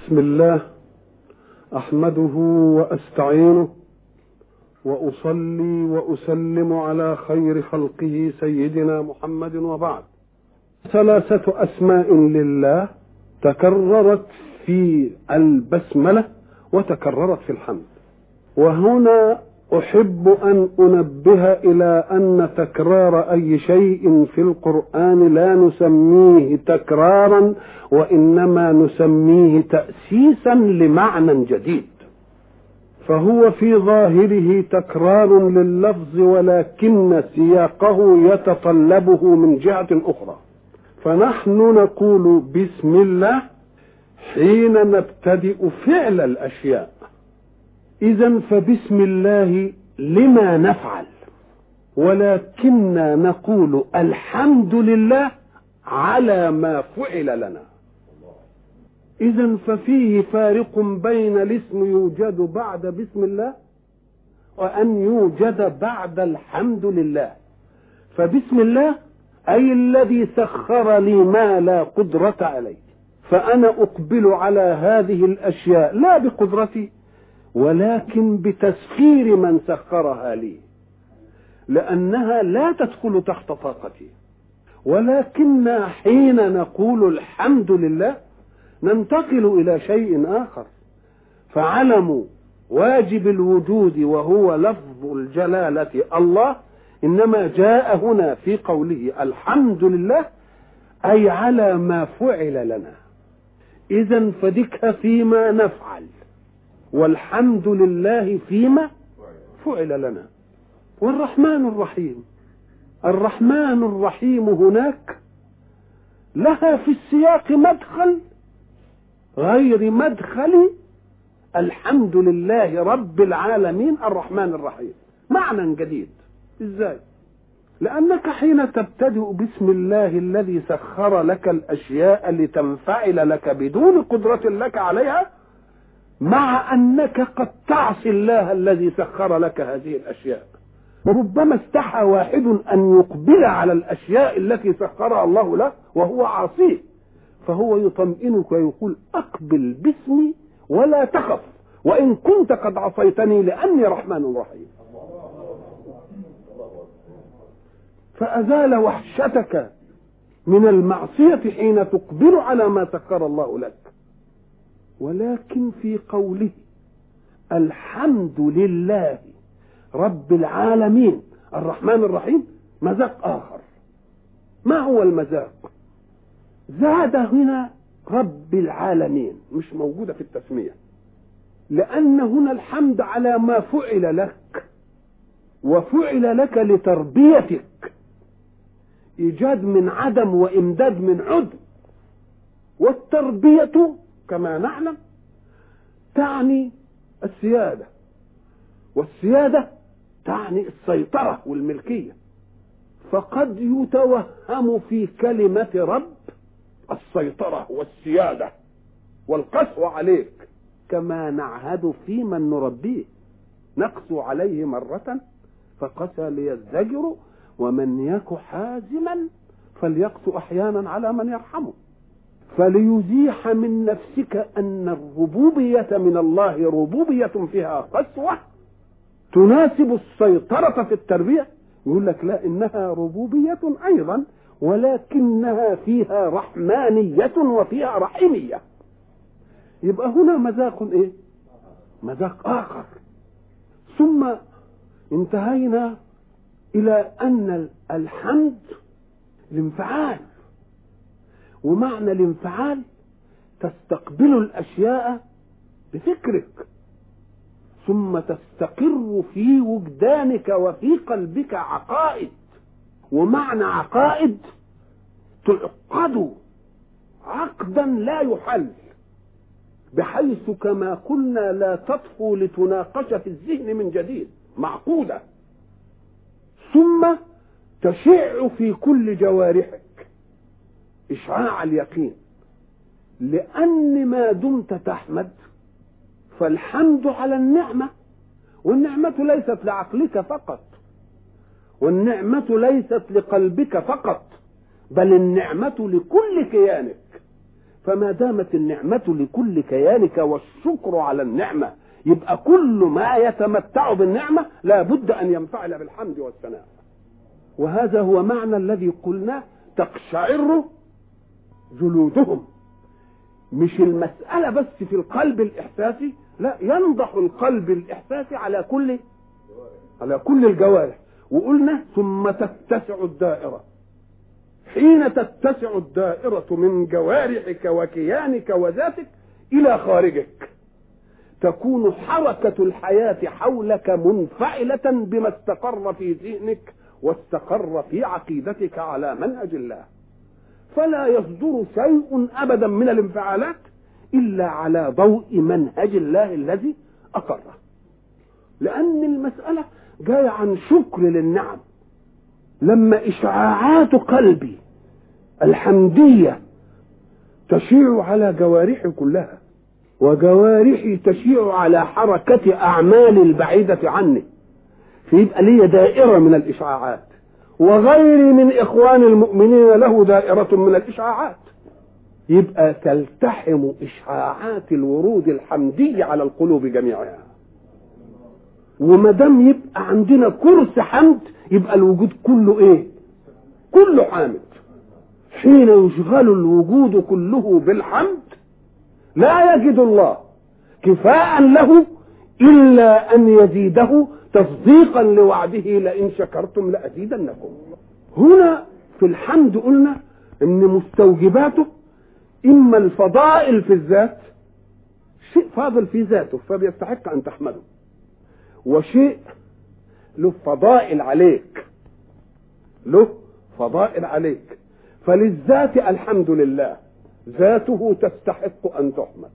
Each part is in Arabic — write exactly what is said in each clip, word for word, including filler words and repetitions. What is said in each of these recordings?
بسم الله أحمده وأستعينه وأصلي وأسلم على خير خلقه سيدنا محمد. وبعد، ثلاثة أسماء لله تكررت في البسملة وتكررت في الحمد. وهنا أحب أن أنبه إلى أن تكرار أي شيء في القرآن لا نسميه تكرارا، وإنما نسميه تأسيسا لمعنى جديد. فهو في ظاهره تكرار لللفظ، ولكن سياقه يتطلبه من جهة أخرى. فنحن نقول بسم الله حين نبتدئ فعل الأشياء. إذن فبسم الله لما نفعل، ولكننا نقول الحمد لله على ما فعل لنا. إذن ففيه فارق بين الاسم يوجد بعد بسم الله وأن يوجد بعد الحمد لله. فبسم الله أي الذي سخر لي ما لا قدرة عليه، فأنا أقبل على هذه الأشياء لا بقدرتي ولكن بتسخير من سخرها لي، لأنها لا تدخل تحت طاقتي. ولكن حين نقول الحمد لله ننتقل إلى شيء آخر، فعلم واجب الوجود وهو لفظ الجلالة الله إنما جاء هنا في قوله الحمد لله أي على ما فعل لنا. إذن فدك فيما نفعل، والحمد لله فيما فعل لنا. والرحمن الرحيم، الرحمن الرحيم هناك لها في السياق مدخل غير مدخل الحمد لله رب العالمين الرحمن الرحيم، معنى جديد. ازاي؟ لأنك حين تبتدئ بسم الله الذي سخر لك الأشياء لتنفعل لك بدون قدرة لك عليها، مع أنك قد تعصي الله الذي سخر لك هذه الأشياء. وربما استحى واحد أن يقبل على الأشياء التي سخرها الله له وهو عاصيه، فهو يطمئنك ويقول أقبل باسمي ولا تخف، وإن كنت قد عصيتني لأني رحمن رحيم. فأزال وحشتك من المعصية حين تقبل على ما سخر الله لك. ولكن في قوله الحمد لله رب العالمين الرحمن الرحيم مذاق آخر. ما هو المذاق؟ زاد هنا رب العالمين، مش موجودة في التسمية، لأن هنا الحمد على ما فعل لك، وفعل لك لتربيتك، إيجاد من عدم وإمداد من عدم. والتربية كما نعلم تعني السيادة، والسيادة تعني السيطرة والملكية. فقد يتوهم في كلمة رب السيطرة والسيادة والقسوة عليك، كما نعهد في من نربيه، نقسو عليه مرة فقسى ليزدجر، ومن يك حازما فليقسو أحيانا على من يرحمه. فليزيح من نفسك أن الربوبية من الله ربوبية فيها قسوة تناسب السيطرة في التربية، يقول لك لا، إنها ربوبية أيضا ولكنها فيها رحمانية وفيها رحيمية. يبقى هنا مذاق إيه؟ مذاق آخر. ثم انتهينا إلى أن الحمد الانفعال، ومعنى الانفعال تستقبل الأشياء بفكرك، ثم تستقر في وجدانك وفي قلبك عقائد. ومعنى عقائد تعقد عقدا لا يحل، بحيث كما قلنا لا تطفو لتناقش في الذهن من جديد، معقودة، ثم تشع في كل جوارحك إشعاع اليقين. لأن ما دمت تحمد فالحمد على النعمة، والنعمة ليست لعقلك فقط، والنعمة ليست لقلبك فقط، بل النعمة لكل كيانك. فما دامت النعمة لكل كيانك والشكر على النعمة، يبقى كل ما يتمتع بالنعمة لا بد أن ينفعل بالحمد والثناء. وهذا هو معنى الذي قلنا تقشعر جلودهم. مش المسألة بس في القلب الإحساسي، لا، ينضح القلب الإحساسي على كل على كل الجوارح. وقلنا ثم تتسع الدائرة. حين تتسع الدائرة من جوارحك وكيانك وذاتك إلى خارجك، تكون حركة الحياة حولك منفعلة بما استقر في ذهنك واستقر في عقيدتك على منهج الله. فلا يصدر شيء أبدا من الانفعالات إلا على ضوء منهج الله الذي أقره. لأن المسألة جاية عن شكر للنعم. لما إشعاعات قلبي الحمدية تشيع على جوارحي كلها، وجوارحي تشيع على حركة أعمال البعيدة عني، فيبقى لي دائرة من الإشعاعات، وغيري من إخوان المؤمنين له دائرة من الإشعاعات. يبقى تلتحم إشعاعات الورود الحمدي على القلوب جميعها. ومدام يبقى عندنا كرس حمد، يبقى الوجود كله إيه؟ كله حامد. حين يشغل الوجود كله بالحمد لا يجد الله كفاء له إلا أن يزيده تصديقا لوعده لئن شكرتم لأزيدنكم. هنا في الحمد قلنا إن مستوجباته إما الفضائل في الذات، شيء فاضل في ذاته فبيستحق أن تحمده، وشيء له فضائل عليك، له فضائل عليك. فللذات الحمد لله ذاته تستحق أن تحمد.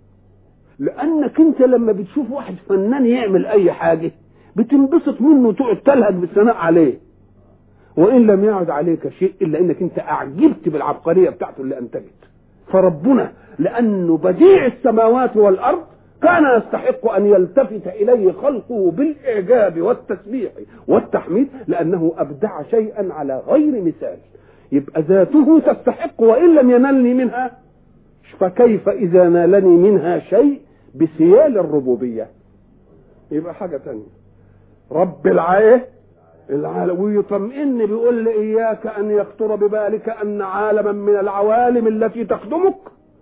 لأنك أنت لما بتشوف واحد فنان يعمل أي حاجة بتنبسط منه وتقعد تلهج بالثناء عليه، وإن لم يعد عليك شيء إلا أنك أنت أعجبت بالعبقرية بتاعته اللي أنتجت. فربنا لأنه بديع السماوات والأرض كان يستحق أن يلتفت إليه خلقه بالإعجاب والتسبيح والتحميد، لأنه أبدع شيئا على غير مثال. يبقى ذاته تستحق وإن لم ينلني منها، فكيف إذا نالني منها شيء بسيال الربوبية؟ يبقى حاجة تانية. رب العالم العالم ويطمئن بيقول لي إياك أن يخطر ببالك أن عالما من العوالم التي تخدمك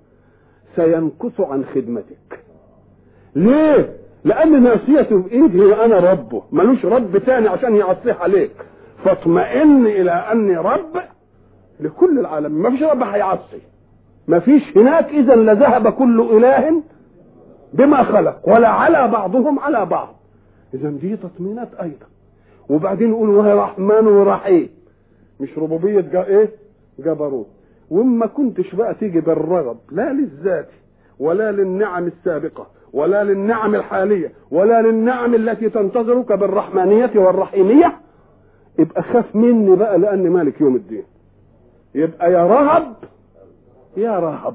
سينكس عن خدمتك. ليه؟ لأن ناسيته بإيدي أنا ربه، ملوش رب تاني عشان يعصيه عليك. فاطمئن إلى أني رب لكل العالم، ما فيش رب هيعصي، ما فيش هناك. إذا لذهب كل إله بما خلق ولا على بعضهم على بعض. إذا دي تطمينات أيضا. وبعدين نقول وهي رحمن ورحيم، مش ربوبية جا إيه جبروت. وما كنتش بقى تيجي بالرغب لا للذات ولا للنعم السابقة ولا للنعم الحالية ولا للنعم التي تنتظرك بالرحمانية والرحيمية، يبقى خاف مني بقى لأني مالك يوم الدين. يبقى يا رهب يا رهب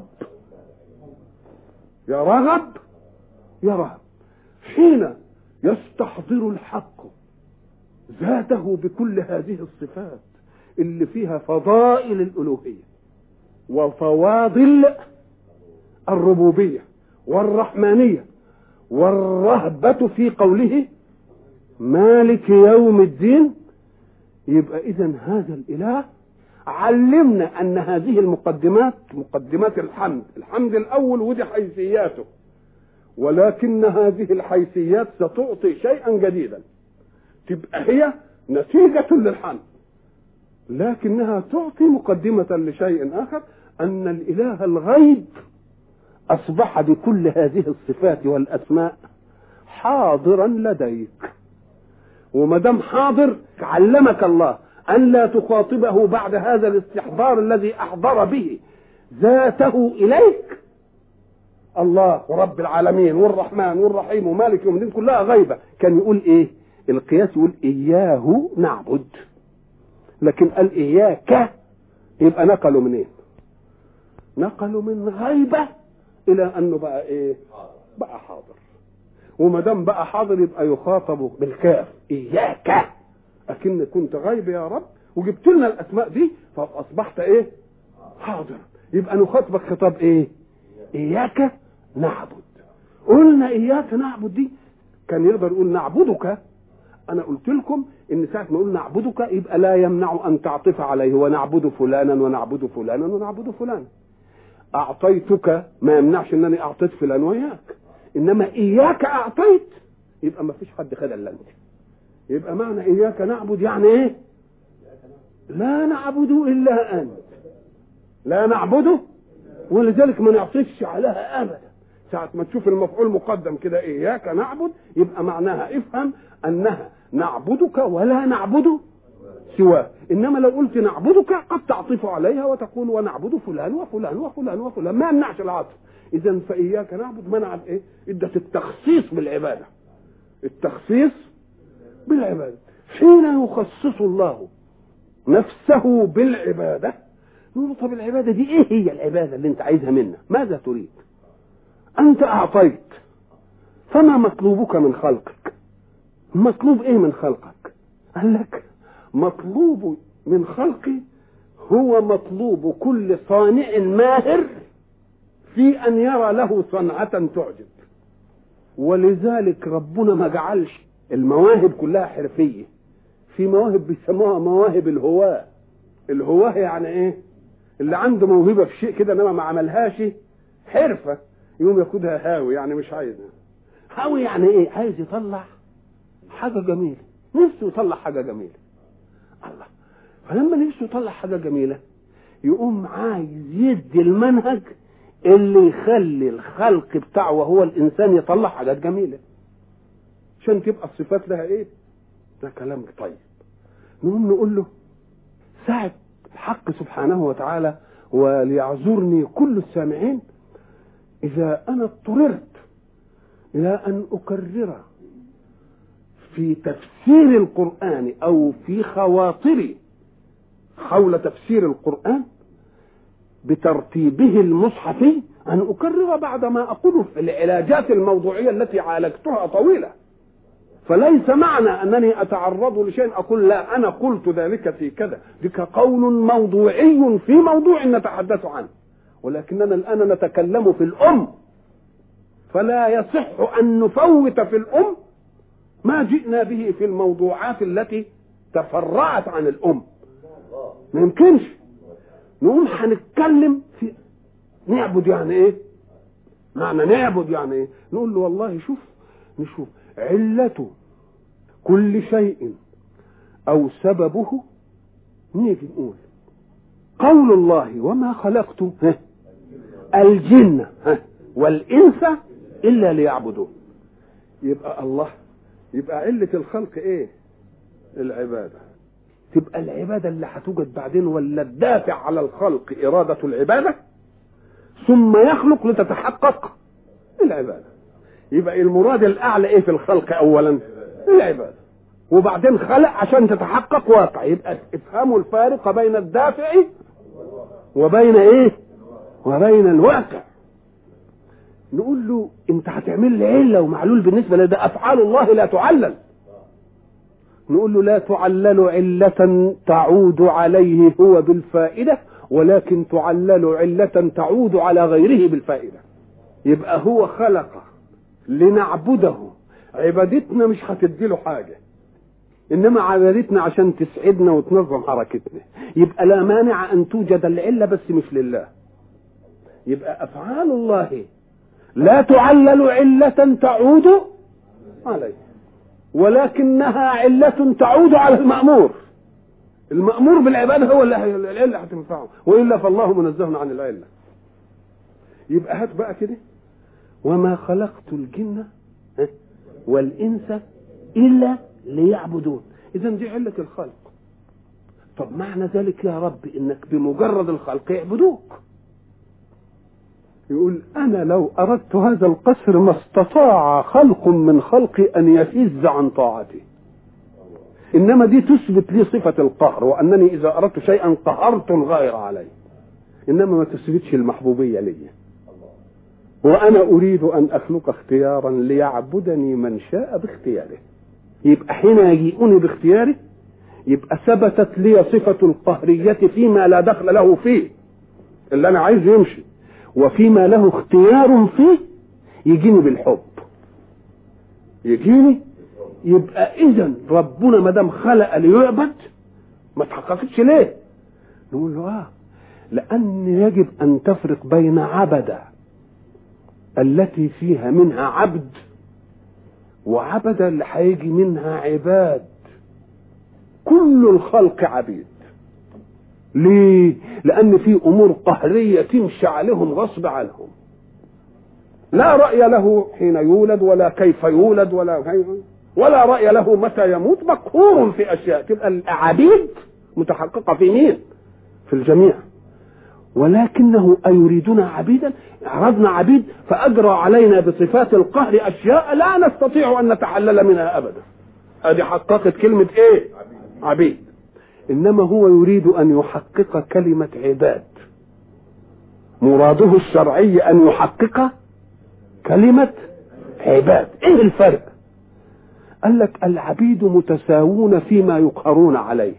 يا رهب يا رهب. حين يستحضر الحق ذاته بكل هذه الصفات اللي فيها فضائل الألوهية وفواضل الربوبية والرحمانية والرهبة في قوله مالك يوم الدين، يبقى إذن هذا الإله علمنا أن هذه المقدمات مقدمات الحمد. الحمد الأول ودي حيثياته، ولكن هذه الحيثيات ستعطي شيئا جديدا تبقى هي نتيجة للحمد، لكنها تعطي مقدمة لشيء آخر، أن الإله الغيب أصبح بكل هذه الصفات والأسماء حاضرا لديك. ومدام حاضر علمك الله أن لا تخاطبه بعد هذا الاستحضار الذي أحضر به ذاته إليك. الله ورب العالمين والرحمن والرحيم ومالك يوم الدين كلها غيبة. كان يقول إيه القياس؟ يقول إياه نعبد، لكن قال إياك، يبقى نقلوا منين؟ إيه؟ نقلوا من غيبة إلى أنه بقى إيه؟ بقى حاضر. ومدام بقى حاضر يبقى يخاطب بالكاف إياك، أكن كنت غيب يا رب وجبت لنا الأسماء دي فأصبحت إيه؟ حاضر. يبقى نخاطبك خطاب ايه؟ اياك نعبد. قلنا اياك نعبد دي كان يقدر يقول نعبدك. انا قلت لكم ان ساعه ما اقول نعبدك يبقى لا يمنع ان تعطف عليه ونعبد فلانا ونعبد فلانا ونعبد فلانا. اعطيتك ما يمنعش انني اعطيت فلان وياك، انما اياك اعطيت يبقى ما فيش حد خد الا انت. يبقى معنى اياك نعبد يعني ايه؟ لا نعبد الا انت، لا نعبده، ولذلك ما نعطفش عليها ابدا. ساعة ما تشوف المفعول مقدم كده اياك نعبد يبقى معناها افهم انها نعبدك ولا نعبد سواه. انما لو قلت نعبدك قد تعطف عليها وتقول ونعبد فلان وفلان وفلان وفلان، ما يمنعش العطف. اذا فاياك نعبد منع ايه؟ ادت التخصيص بالعباده، التخصيص بالعباده. حين يخصص الله نفسه بالعباده نقول طب العباده دي ايه هي العباده اللي انت عايزها منا؟ ماذا تريد؟ انت اعطيت، فما مطلوبك من خلقك؟ مطلوب ايه من خلقك؟ قال لك مطلوب من خلقي هو مطلوب كل صانع ماهر في ان يرى له صنعة تعجب. ولذلك ربنا ما جعلش المواهب كلها حرفية. في مواهب بيسموها مواهب الهواة. الهواة يعني ايه؟ اللي عنده موهبة في شيء كده انما ما عملهاش حرفة يوم ياخدها هاوي، يعني مش عايزها. هاوي يعني ايه؟ عايز يطلع حاجة جميلة، نفسه يطلع حاجة جميلة. الله، فلما نفسه يطلع حاجة جميلة يقوم عايز يدي المنهج اللي يخلي الخلق بتاعه وهو الإنسان يطلع حاجات جميلة عشان تبقى الصفات لها ايه؟ ده كلام طيب. نقوم نقول له ساعة الحق سبحانه وتعالى وليعذرني كل السامعين إذا أنا اضطررت إلى أن أكرر في تفسير القرآن أو في خواطري حول تفسير القرآن بترتيبه المصحفي أن أكرر بعد ما أقوله في العلاجات الموضوعية التي عالجتها طويلة. فليس معنى أنني أتعرض لشيء أقول لا أنا قلت ذلك في كذا، ذلك قول موضوعي في موضوع نتحدث عنه، ولكننا الآن نتكلم في الأم، فلا يصح أن نفوت في الأم ما جئنا به في الموضوعات التي تفرعت عن الأم. ما يمكنش نقوم هنتكلم في نعبد يعني ايه؟ معنى نعبد يعني ايه؟ نقول له والله شوف نشوف علة كل شيء او سببه. نيجي نقول قول الله وما خلقت الجن والانس الا ليعبدون. يبقى الله، يبقى علة الخلق ايه؟ العبادة. تبقى العبادة اللي هتوجد بعدين ولا الدافع على الخلق إرادة العبادة ثم يخلق لتتحقق العبادة. يبقى المراد الأعلى ايه في الخلق؟ أولا العبادة، وبعدين خلق عشان تتحقق واقع. يبقى افهموا الفارق بين الدافع وبين ايه؟ وبين الواقع. نقول له انت هتعمل لي علة ومعلول بالنسبة لده أفعال الله لا تعلل. نقول له لا تعلل علة تعود عليه هو بالفائدة، ولكن تعلل علة تعود على غيره بالفائدة. يبقى هو خلق لنعبده، عبادتنا مش هتدي له حاجة، إنما عبادتنا عشان تسعدنا وتنظم حركتنا. يبقى لا مانع أن توجد العلة بس مش لله. يبقى أفعال الله لا تعلل علة تعود عليه، ولكنها علة تعود على المأمور. المأمور بالعبادة هو اللي العلة هتنفعه، وإلا فالله منزه عن العلة. يبقى هات بقى كده وما خلقت الجن والإنس إلا ليعبدون. إذن دي علة الخلق. طب معنى ذلك يا رب إنك بمجرد الخلق يعبدوك. يقول أنا لو أردت هذا القصر ما استطاع خلق من خلقي أن يفز عن طاعتي. إنما دي تثبت لي صفة القهر، وأنني إذا أردت شيئا قهرت الغير عليه، إنما ما تثبتش المحبوبية لي. وأنا أريد أن أخلق اختيارا ليعبدني من شاء باختياره. يبقى حين يجيئني باختياره يبقى ثبتت لي صفة القهرية فيما لا دخل له فيه، اللي انا عايزه يمشي، وفيما له اختيار فيه يجيني بالحب، يجيني. يبقى اذا ربنا ما دام خلق ليعبد ما تحققتش ليه؟ نقول له اه لان يجب ان تفرق بين عبده التي فيها منها عبد وعبده اللي هيجي منها عباد. كل الخلق عبيد. ليه؟ لان في امور قهريه تمشي عليهم غصب عنهم، لا راي له حين يولد ولا كيف يولد ولا ولا راي له متى يموت، مقهور في اشياء. تبقى العبيد متحققه في مين؟ في الجميع. ولكنه أيريدنا عبيدا، عرضنا عبيد فأجرى علينا بصفات القهر أشياء لا نستطيع أن نتحلل منها أبدا. هذه حققت كلمة إيه؟ عبيد. إنما هو يريد أن يحقق كلمة عباد، مراده الشرعي أن يحقق كلمة عباد. إيه الفرق؟ قال لك العبيد متساوون فيما يقهرون عليه،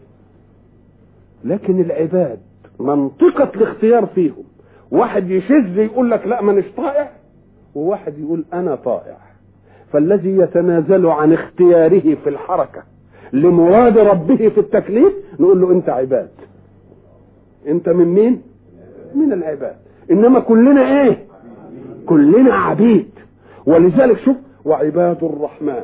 لكن العباد منطقة الاختيار فيهم. واحد يشذ يقول لك لا مانيش طائع، وواحد يقول انا طائع. فالذي يتنازل عن اختياره في الحركة لمراد ربه في التكليف نقول له انت عباد. انت من مين؟ من العباد. انما كلنا ايه؟ كلنا عبيد. ولذلك شوف وعباد الرحمن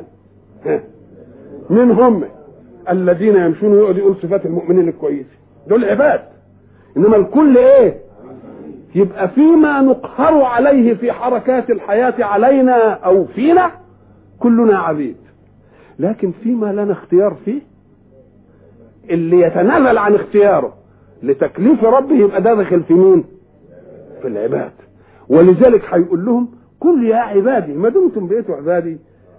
من هم؟ الذين يمشون ويقعد يقول صفات المؤمنين الكويسين، دول عباد. انما الكل ايه؟ يبقى فيما نقهر عليه في حركات الحياة علينا او فينا كلنا عبيد، لكن فيما لنا اختيار فيه اللي يتنازل عن اختياره لتكليف ربه يبقى ده داخل في مين؟ في العباد. ولذلك هيقول لهم كل يا عبادي ما دمتم بقيتوا عبادي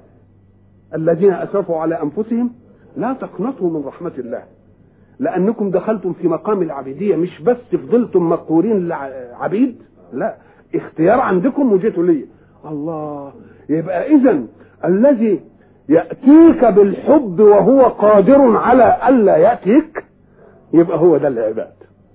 الذين اسرفوا على انفسهم لا تقنطوا من رحمة الله، لأنكم دخلتم في مقام العبيدية، مش بس فضلتم مقهورين عبيد، لا اختيار عندكم وجيتوا لي. الله. يبقى إذن الذي يأتيك بالحب وهو قادر على ألا يأتيك يبقى هو ده العباد،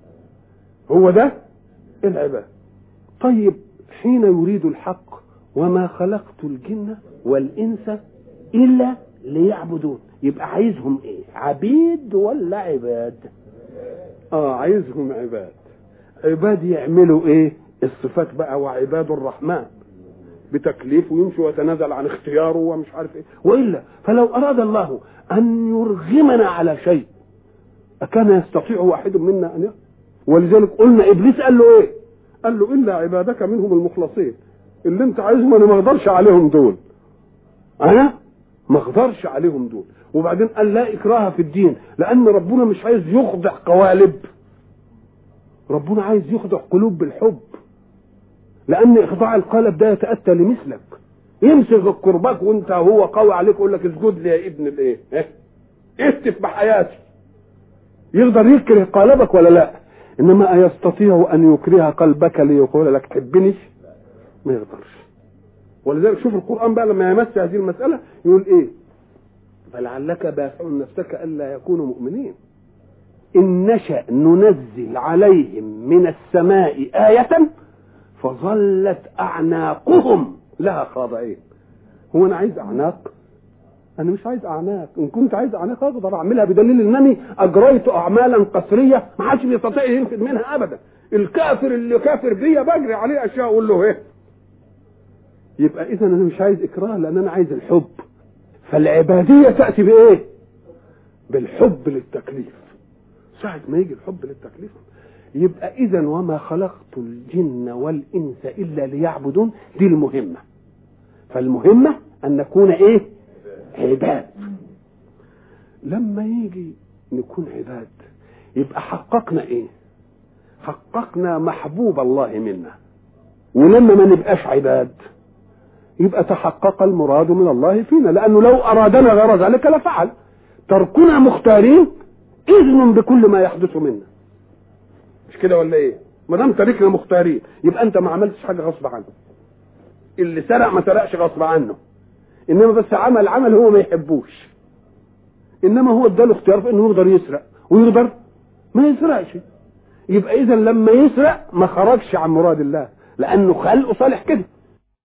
هو ده العباد. طيب حين يريد الحق وما خلقت الجن والإنس إلا ليعبدون، يبقى عايزهم ايه؟ عبيد ولا عباد؟ اه عايزهم عباد. عباد يعملوا ايه؟ الصفات بقى وعباد الرحمن بتكليف ويمشي ويتنازل عن اختياره ومش عارف ايه. والا فلو اراد الله ان يرغمنا على شيء اكان يستطيع واحد منا ان يفعل؟ ولذلك قلنا ابليس قال له ايه؟ قال له الا عبادك منهم المخلصين، اللي انت عايزهم انا ما اقدرش عليهم دول، انا ما اقدرش عليهم دول. وبعدين قال لا اكراه في الدين، لان ربنا مش عايز يخضع قوالب، ربنا عايز يخضع قلوب بالحب، لان اخضاع القالب ده يتاتى لمثلك. يمسك الكرباك وانت هو قوي عليك يقول لك اسجد لي يا ابن الايه، اهتف بحياتي، يقدر يكره قالبك ولا لا؟ انما يستطيع ان يكره قلبك ليقول لك تحبني؟ ما يقدرش. ولذلك شوف القرآن بقى لما يمس هذه المسألة يقول ايه؟ فلعلك باخع نفسك ألا يكونوا مؤمنين إن نشأ ننزل عليهم من السماء آية فظلت أعناقهم لها خاضعين. هو أنا عايز أعناق؟ أنا مش عايز أعناق. إن كنت عايز أعناق أقدر أعملها بدليل أنني أجريت أعمالا قسرية ما حدش بيستطيع ينفذ منها أبدا. الكافر اللي كافر بيا بجري عليه أشياء أقول له إيه؟ يبقى إذا أنا مش عايز إكراه لأن أنا عايز الحب. فالعبادية تأتي بإيه؟ بالحب للتكليف. ساعة ما يجي الحب للتكليف يبقى إذا وما خلقت الجن والإنس إلا ليعبدون، دي المهمة. فالمهمة أن نكون إيه؟ عباد. لما يجي نكون عباد يبقى حققنا إيه؟ حققنا محبوب الله منا. ولما ما نبقاش عباد يبقى تحقق المراد من الله فينا، لأنه لو أرادنا غير ذلك لفعل. تركنا مختارين إذن بكل ما يحدث منا، مش كده ولا إيه؟ ما دام تركنا مختارين يبقى أنت ما عملتش حاجة غصب عنه. اللي سرق ما سرقش غصب عنه، إنما بس عمل عمل هو ما يحبوش، إنما هو اداله اختيار في إنه يقدر يسرق ويقدر ما يسرقش. يبقى اذا لما يسرق ما خرجش عن مراد الله، لانه خلقه صالح كده.